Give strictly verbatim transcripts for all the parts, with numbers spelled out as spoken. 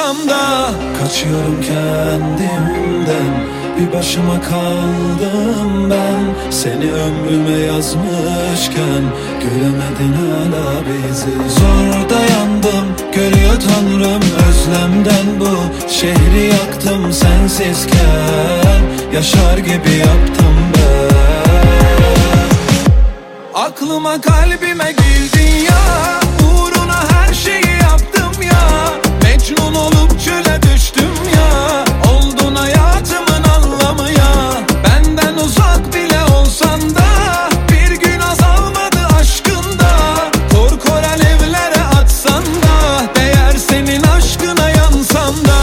yansam da. Kaçıyorum kendimden, bir başıma kaldım ben. Seni ömrüme yazmışken göremedin hala bizi. Zor dayandım, görüyor Tanrım özlemden bu şehri yaktım sensizken. Yaşar gibi yaptım ben. Aklıma kalbime girdin ya, uğruna her şeyi yaptım ya. Mecnun olup çöle düştüm ya, oldun hayatımın anlamı ya. Benden uzak bile olsan da bir gün azalmadı aşkında. Korkor alevlere atsan da değer senin aşkına yansam da.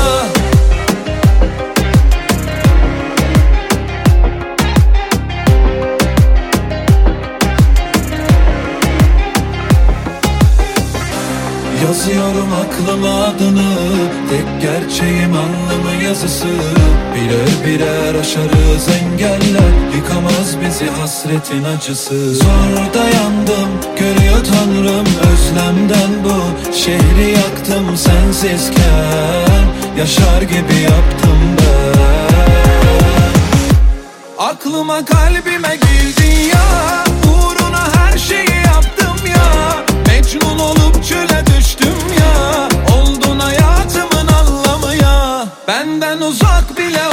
Yazıyorum aklıma adını, tek gerçeğim anlamı yazısı. Birer birer aşarız engeller, yıkamaz bizi hasretin acısı. Zor dayandım, görüyor Tanrım özlemden bu şehri yaktım sensizken. Yaşar gibi yaptım ben. Aklıma kalbime girdin ya, uğruna her şeyi yaptım ya. Mecnun olup çöle düştüm ya, oldun hayatımın anlamı ya. Benden uzak bile